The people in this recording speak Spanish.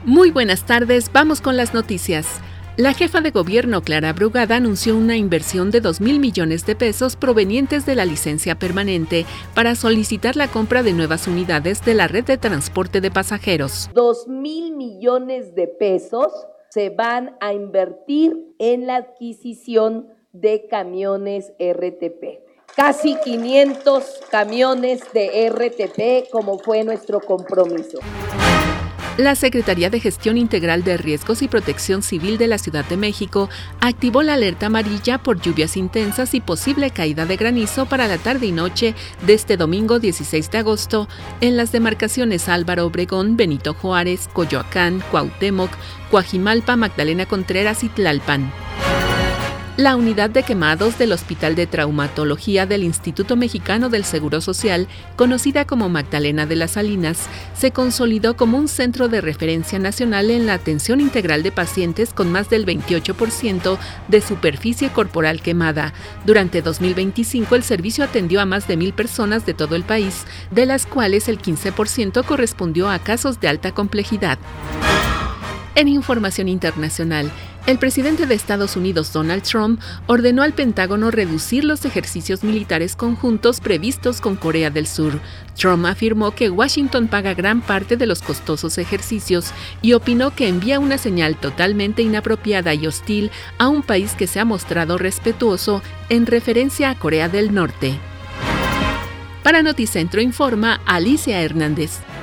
Muy buenas tardes, vamos con las noticias. La jefa de gobierno, Clara Brugada, anunció una inversión de 2,000 millones de pesos provenientes de la licencia permanente para solicitar la compra de nuevas unidades de la red de transporte de pasajeros. 2,000 millones de pesos se van a invertir en la adquisición de camiones RTP. Casi 500 camiones de RTP, como fue nuestro compromiso. La Secretaría de Gestión Integral de Riesgos y Protección Civil de la Ciudad de México activó la alerta amarilla por lluvias intensas y posible caída de granizo para la tarde y noche de este domingo 16 de agosto en las demarcaciones Álvaro Obregón, Benito Juárez, Coyoacán, Cuauhtémoc, Coajimalpa, Magdalena Contreras y Tlalpan. La unidad de quemados del Hospital de Traumatología del Instituto Mexicano del Seguro Social, conocida como Magdalena de las Salinas, se consolidó como un centro de referencia nacional en la atención integral de pacientes con más del 28% de superficie corporal quemada. Durante 2025, el servicio atendió a más de 1,000 personas de todo el país, de las cuales el 15% correspondió a casos de alta complejidad. En información internacional, el presidente de Estados Unidos, Donald Trump, ordenó al Pentágono reducir los ejercicios militares conjuntos previstos con Corea del Sur. Trump afirmó que Washington paga gran parte de los costosos ejercicios y opinó que envía una señal totalmente inapropiada y hostil a un país que se ha mostrado respetuoso en referencia a Corea del Norte. Para Noticentro informa Alicia Hernández.